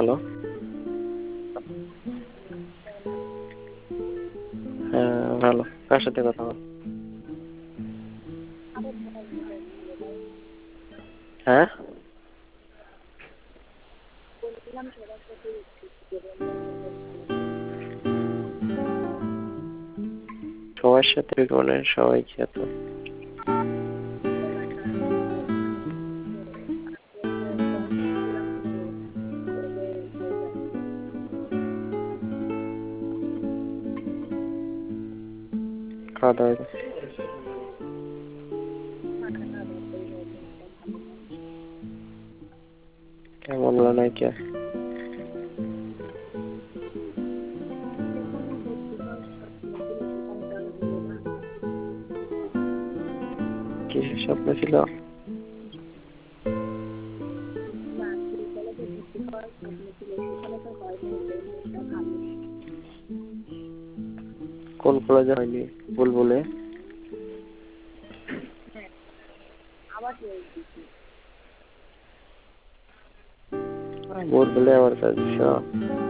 Hello. হ্যাঁ ভালো। কার সাথে কথা বল? হ্যাঁ, সবার সাথে মানে সবাই কি এত খাওয়া দাওয়া কেমন হলো নাই কে? কি স্বপ্ন ছিল? কোন কলেজে হয়নি? বুলবুলে? বুলবুলে আবার কাজ দিছ?